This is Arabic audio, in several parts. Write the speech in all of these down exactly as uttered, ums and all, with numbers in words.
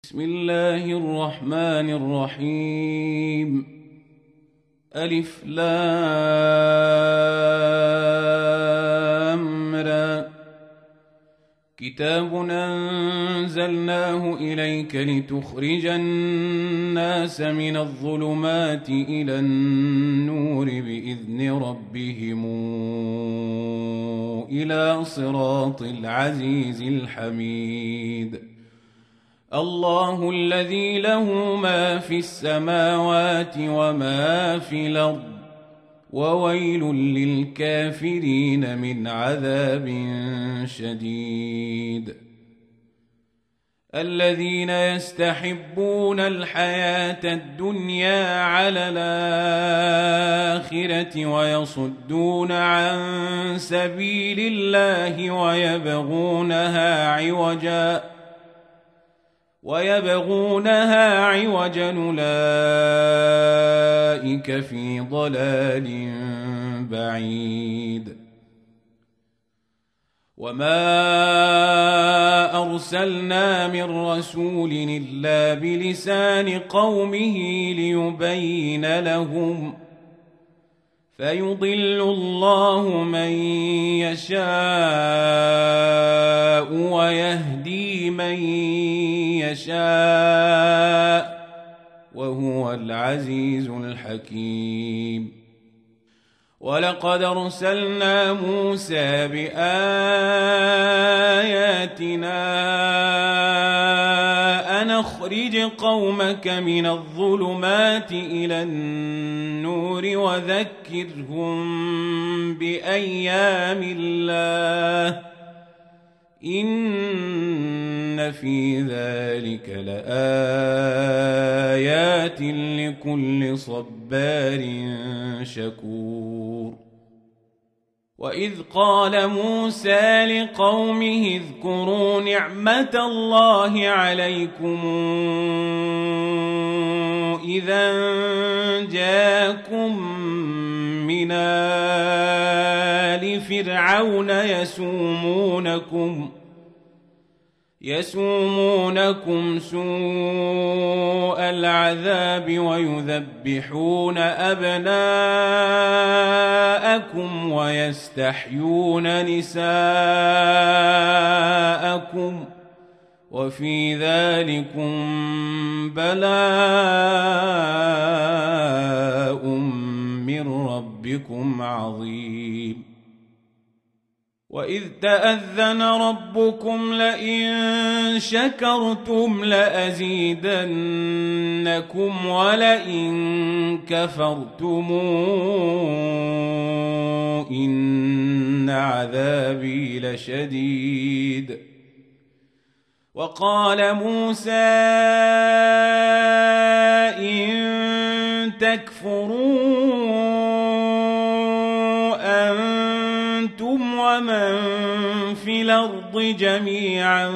بسم الله الرحمن الرحيم. ألف لام را. كتاب أنزلناه إليك لتخرج الناس من الظلمات إلى النور بإذن ربهم إلى صراط العزيز الحميد. الله الذي له ما في السماوات وما في الأرض وويل للكافرين من عذاب شديد. الذين يستحبون الحياة الدنيا على الآخرة ويصدون عن سبيل الله ويبغونها عوجا ويبغونها عوجا أولئك في ضلال بعيد. وما أرسلنا من رسول إلا بلسان قومه ليبين لهم فيضل الله من يشاء ويهدي من يشاء وهو العزيز الحكيم. ولقد أرسلنا موسى بآياتنا أن أخرج قومك من الظلمات إلى النور وذكرهم بأيام الله إن في ذلك لآيات لكل صبار شكور. وإذ قال موسى لقومه اذكروا نعمة الله عليكم إذا جاءكم من آل فرعون يسومونكم يسومونكم سوء العذاب ويذبحون أبناءكم ويستحيون نساءكم وفي ذلكم بلاء من ربكم عظيم. وإذ تأذن ربكم لئن شكرتم لأزيدنكم ولئن كفرتم إن عذابي لشديد. وقال موسى إن تكفروا أنتم ومن في الأرض جميعا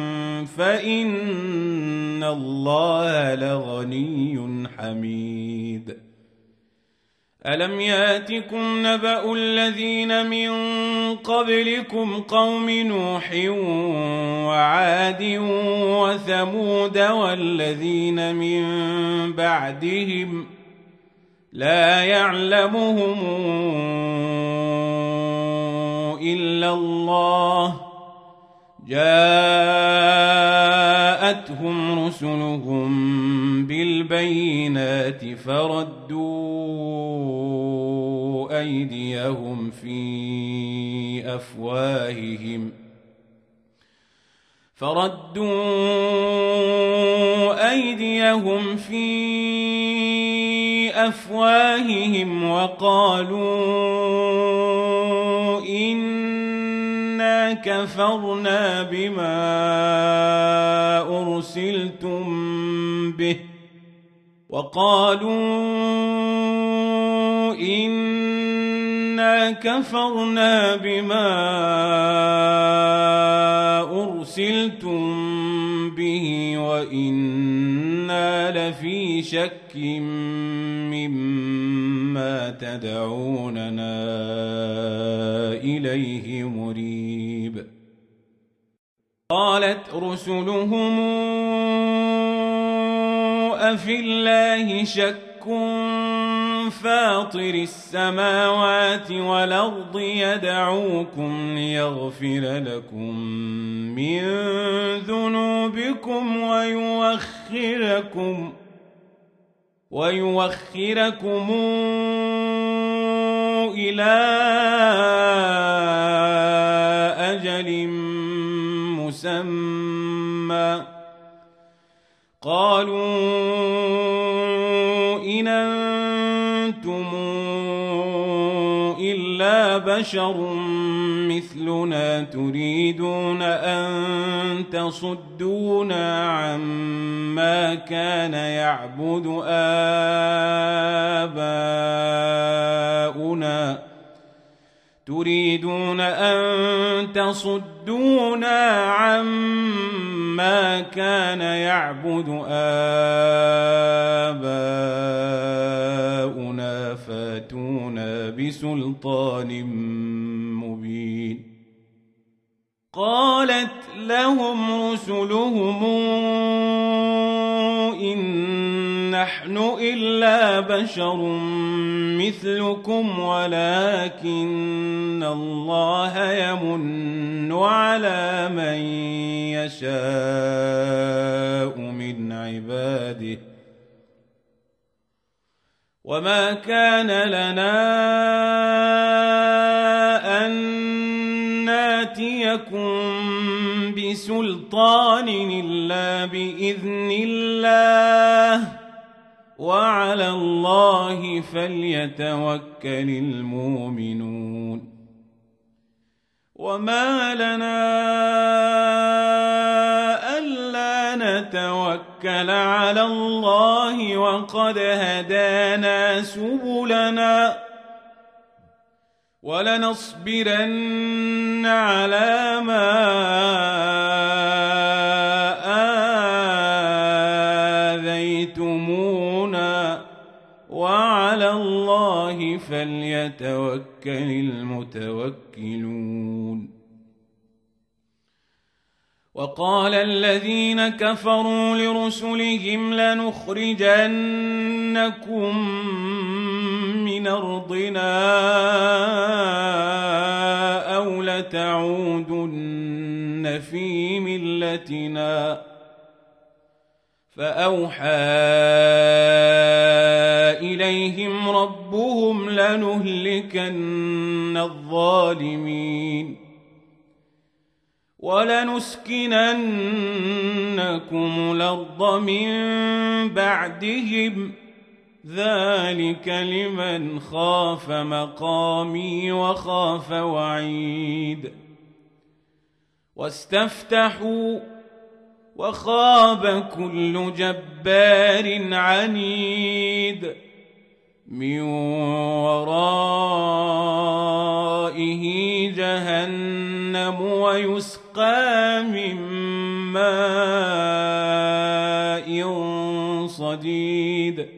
فإن الله لغني حميد. ألم ياتكم نبأ الذين من قبلكم قوم نوح وعاد وثمود والذين من بعدهم لا يعلمهم إلا الله جاءتهم رسلهم بالبينات فردوا أيديهم في أفواههم فردوا أيديهم في أفواههم وقالوا إنا كفرنا بما أرسلتم به وقالوا إنا كفرنا بما أرسلتم به وإنا لفي شك مما تدعوننا إليه مريب. قالت رسلهم أفي الله شك فاطر السماوات والأرض يدعوكم ليغفر لكم من ذنوبكم ويوخركم ويوخركم إلى أجل مسمى قالوا إن أنتم إلا بشر مثلنا تريدون أن تصدونا عما كان يعبد آباؤنا تريدون أن تصدونا عما كان يعبد آباؤنا فاتونا بسلطان مبين قالت لهم رسلهم إن نحن إلا بشر مثلكم ولكن الله يمن على من يشاء من عباده وما كان لنا أن ناتيكم بسلطان إلا بإذن الله وعلى الله فليتوكل المؤمنون وما لنا ألا نتوكل على الله وقد هدانا سبلنا ولنصبرن على ما آذيتمونا وعلى الله فليتوكل المتوكلون وقال الذين كفروا لرسلهم لنخرجنكم من أرضنا أو لتعودن في ملتنا فأوحى إليهم ربهم لنهلكن الظالمين ولنسكننكم الأرض من بعدهم ذلك لمن خاف مقامي وخاف وعيد واستفتحوا وخاب كل جبار عنيد من ورائه جهنم ويسقى من ماء صديد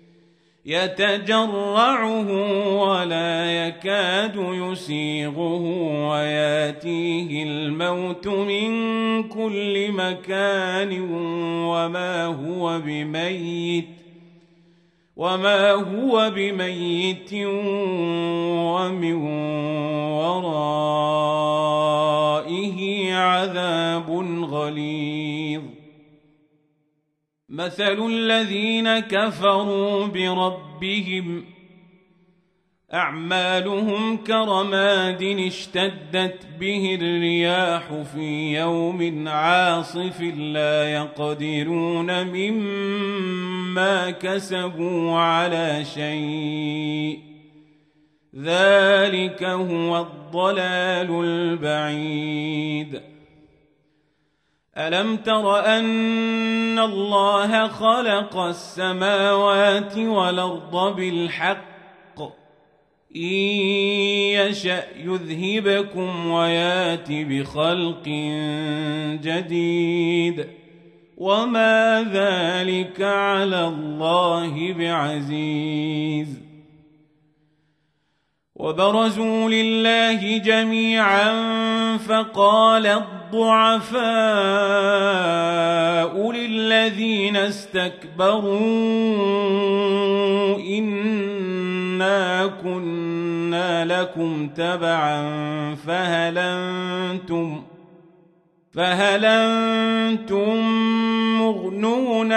يتجرعه ولا يكاد يسيغه وياتيه الموت من كل مكان وما هو بميت وما هو بميت ومن ورائه عذاب غليظ مثل الذين كفروا بربهم أعمالهم كرماد اشتدت به الرياح في يوم عاصف لا يقدرون مما كسبوا على شيء ذلك هو الضلال البعيد ألم تر أن الله خلق السماوات والأرض بالحق إن يشأ يذهبكم ويات بخلق جديد وما ذلك على الله بعزيز وبرزوا لله جميعا فقال الضعفاء للذين استكبروا إنا كنا لكم تبعا فهل أنتم فهل أنتم مغنون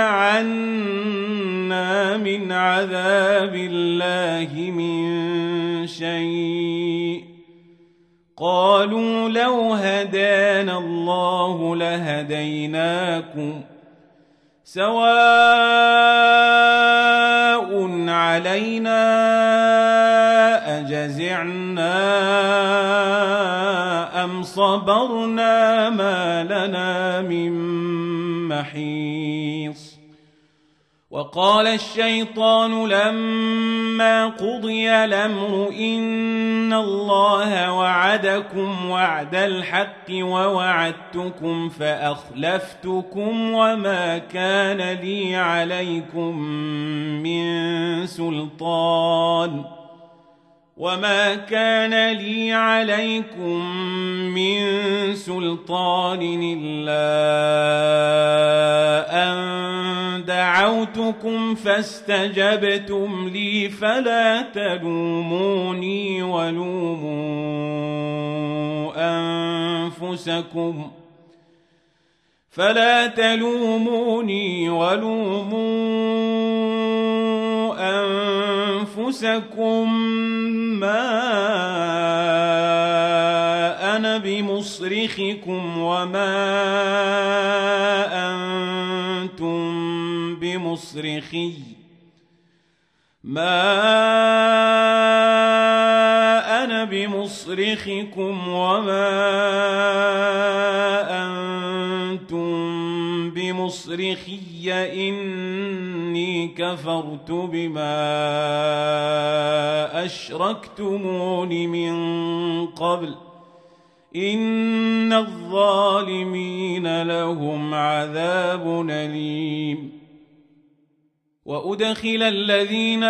عنا من عذاب الله من شيء قالوا لو هدانا الله لهديناكم سواء علينا أجزعنا أم صبرنا ما لنا من محيص وقال الشيطان لما قضي الأمر إن الله وعدكم وعد الحق ووعدتكم فأخلفتكم وما كان لي عليكم من سلطان وما كان لي عليكم من سلطان إلا أن دعوتكم فاستجبتم لي فلا تلوموني ولوموا أنفسكم فلا تلوموني ولوموا أنفسكم ما أنا بمصرخكم وما أنتم بمصرخي ما أنا بمصرخكم وما أنتم بمصرخي إني كفرت بما أشركتمون من قبل إن الظالمين لهم عذاب أليم وأدخل الذين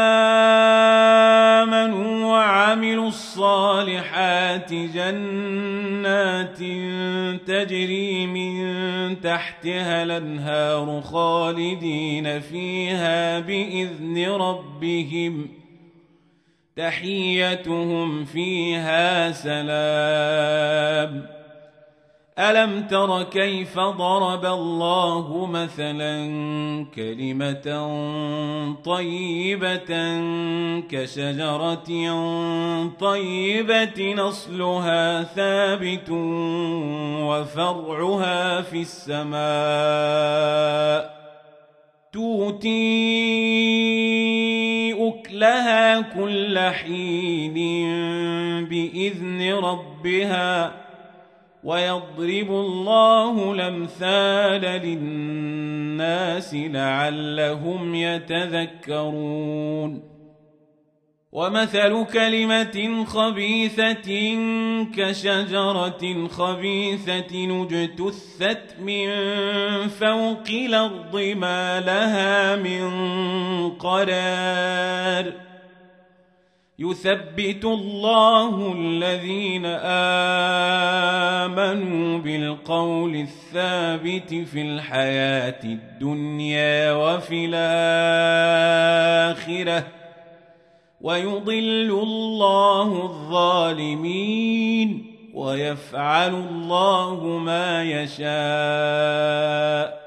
آمنوا وعملوا الصالحات جنات تجري من تحتها الأنهار خالدين فيها بإذن ربهم تحيتهم فيها سلام ألم تر كيف ضرب الله مثلا كلمة طيبة كشجرة طيبة أصلها ثابت وفرعها في السماء تؤتي أكلها كل حين بإذن ربها ويضرب الله الأمثال للناس لعلهم يتذكرون ومثل كلمة خبيثة كشجرة خبيثة اجتثت من فوق الأرض ما لها من قرار يثبت الله الذين آمنوا بالقول الثابت في الحياة الدنيا وفي الآخرة ويضل الله الظالمين ويفعل الله ما يشاء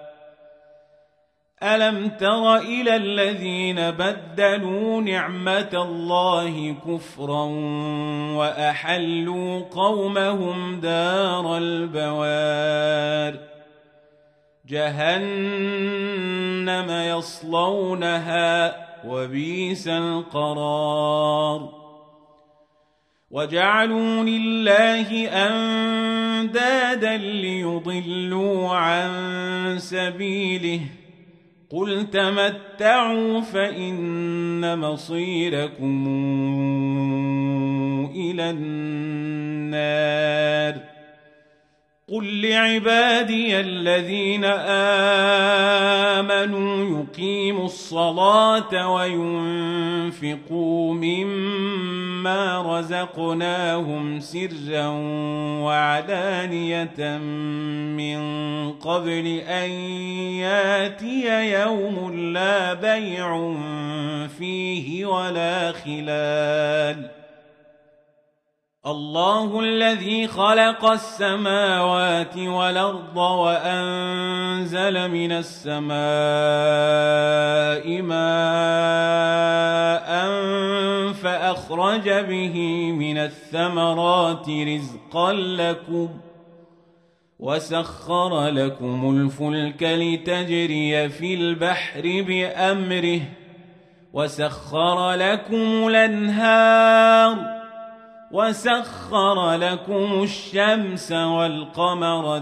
ألم تر إلى الذين بدلوا نعمة الله كفرا وأحلوا قومهم دار البوار جهنم يصلونها وبئس القرار وجعلوا لله أندادا ليضلوا عن سبيله قل تمتعوا فإن مصيركم إلى النار قل لعبادي الذين آمنوا يقيموا الصلاة وينفقوا مما رزقناهم سرا وعلانية من قبل أن ياتي يوم لا بيع فيه ولا خلال. الله الذي خلق السماوات والأرض وأنزل من السماء ماء فأخرج به من الثمرات رزقا لكم وسخر لكم الفلك لتجري في البحر بأمره وسخر لكم الأنهار وسخر لكم الشمس والقمر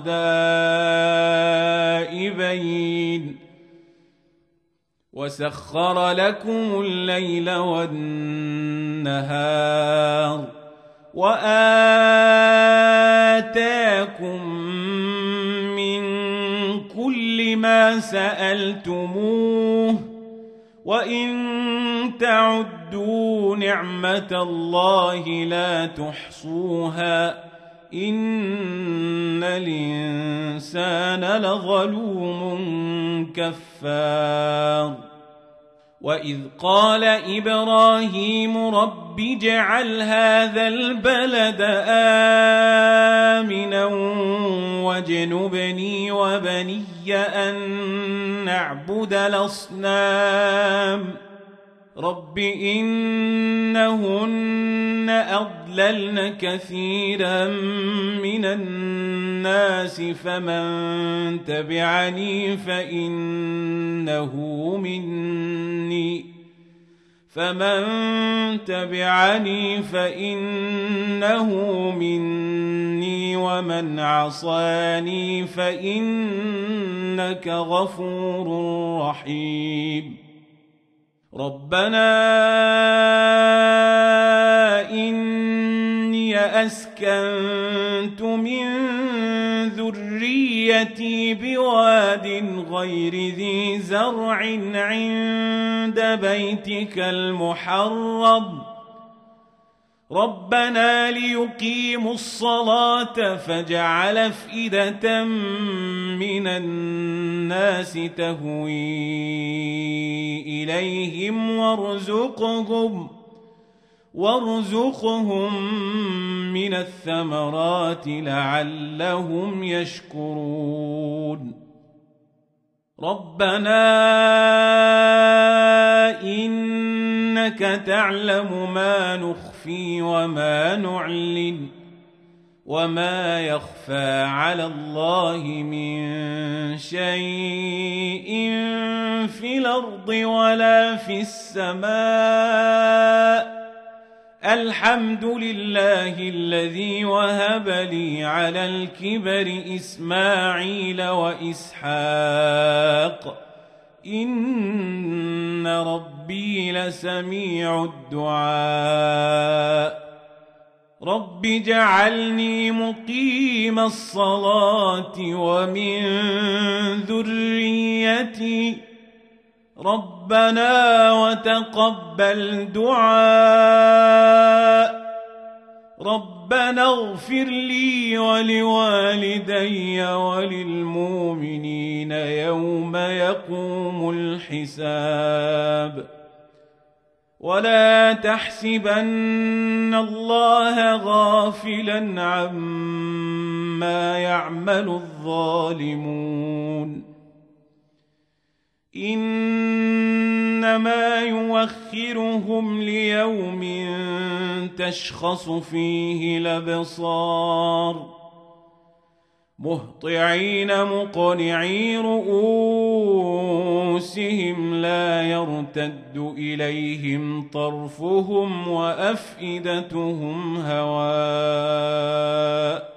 دائبين وسخر لكم الليل والنهار وآتاكم من كل ما سألتموه وإن تعدوا نعمة الله لا تحصوها إن الإنسان لظلوم كفار. وإذ قال إبراهيم رب اجعل هذا البلد آمنا واجنبني وبني أن نعبد الأصنام رب إنهن أضللن كثيرا من الناس فمن تبعني فإنه مني فمن تبعني فإنه مني ومن عصاني فإنك غفور رحيم. ربنا إني أسكنت من ذريتي بواد غير ذي زرع عند بيتك المحرم ربنا ليقيموا الصلاة فاجعل أفئدة من الناس تهوي إليهم وارزقهم وارزقهم من الثمرات لعلهم يشكرون. ربنا إنك تعلم ما نخفي وما نعلن وما يخفى على الله من شيء في الأرض ولا في السماء الحمد لله الذي وهب لي على الكبر إسماعيل وإسحاق إن ربي لسميع الدعاء. رب اجعلني مقيم الصلاة ومن ذريتي ربنا وتقبل دعاء. ربنا اغفر لي ولوالدي وللمؤمنين يوم يقوم الحساب. ولا تحسبن الله غافلا عما يعمل الظالمون إنما يوخرهم ليوم تشخص فيه الأبصار مهطعين مقنعي رؤوسهم لا يرتد إليهم طرفهم وأفئدتهم هواء.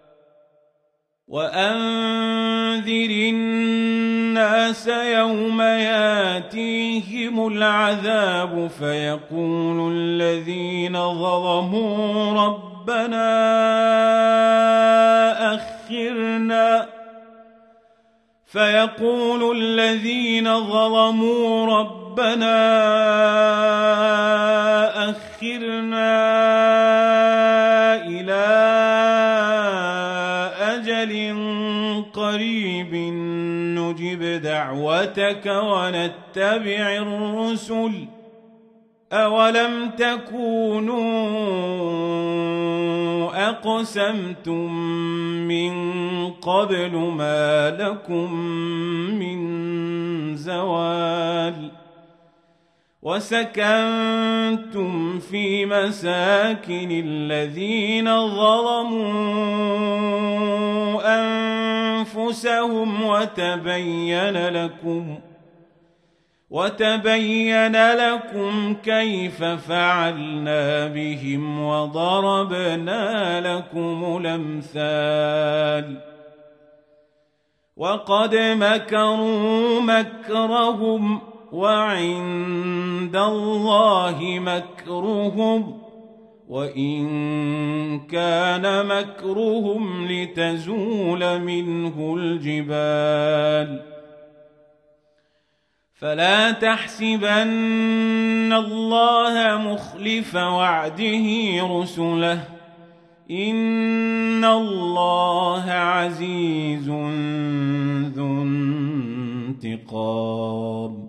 وأنذر الناس يوم ياتيهم العذاب فيقول الذين ظلموا ربنا أخرنا فيقول الذين ظلموا ربنا أخرنا إلى أجل قريب نجب دعوتك ونتبع الرسل أولم تكونوا أقسمتم من قبل ما لكم من زوال وسكنتم في مساكن الذين ظلموا أنفسهم وتبين لكم وتبين لكم كيف فعلنا بهم وضربنا لكم الأمثال وقد مكروا مكرهم وعند الله مكرهم وإن كان مكرهم لتزول منه الجبال فلا تحسبن الله مخلف وعده رسله إن الله عزيز ذو انتقام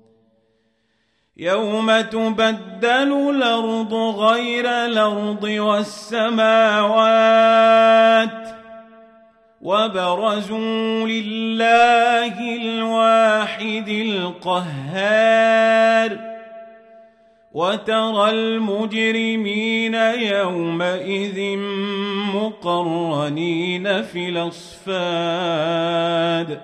يوم تبدل الأرض غير الأرض والسماوات وبرزوا لله الواحد القهار وترى المجرمين يومئذ مقرنين في الأصفاد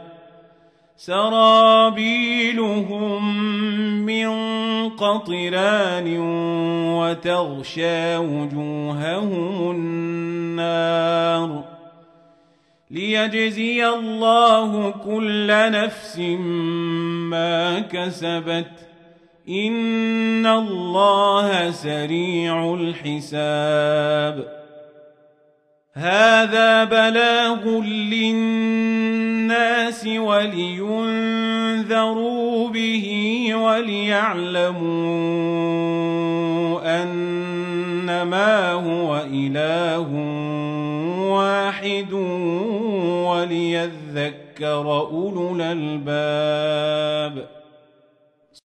سرابيلهم من قطران وتغشى وجوههم النار ليجزي الله كل نفس ما كسبت إن الله سريع الحساب هذا بلاغ للناس ولينذروا به وليعلموا أنما هو إله واحد وليذكر أولو الألباب